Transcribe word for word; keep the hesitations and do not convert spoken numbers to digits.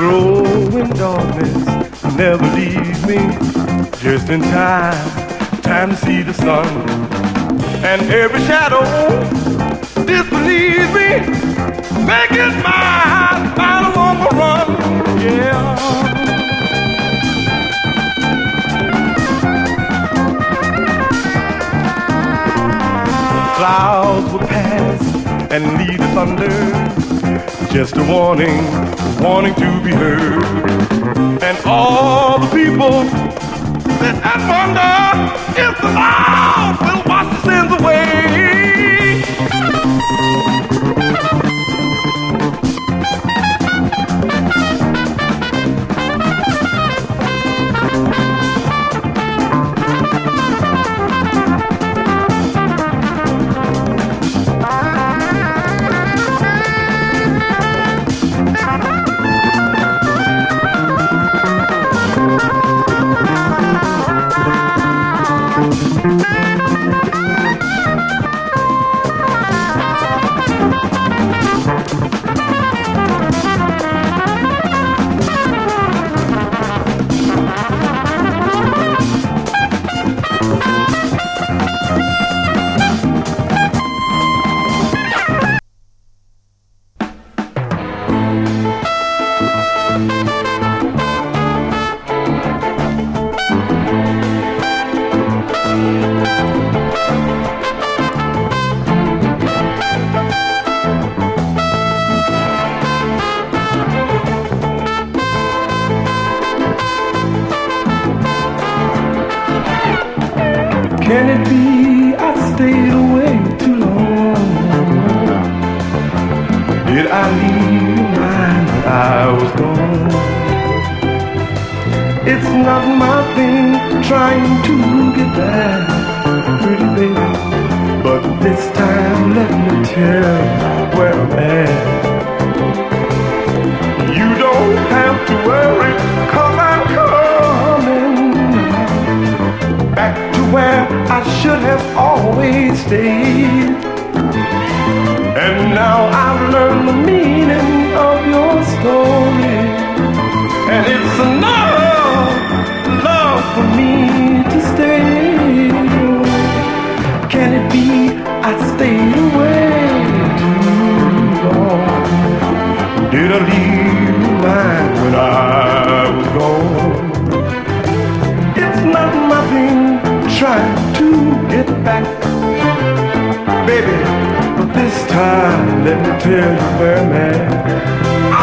road when darkness never leaves me, just in time, time to see the sun. And every shadow disbelieves me, making my final on the run, yeah. Clouds will pass and leave the thunder, just a warning, warning to be heard. And all the people sit and wonder if the Lord will wash the sins away. Can it be I stayed away too long? Did I leave your mind when I was gone? It's not my thing trying to get back, pretty baby, but this time let me tell you where I'm at. You don't have to worry, 'cause I'm coming back to where I should have always stayed. And now I've learned the meaning of your story, and it's enough love for me to stay. Can it be I stayed away too long? Did I leave you mine when I was gone? It's not my thing trying to get back, baby, but this time let me tell you where I'm at.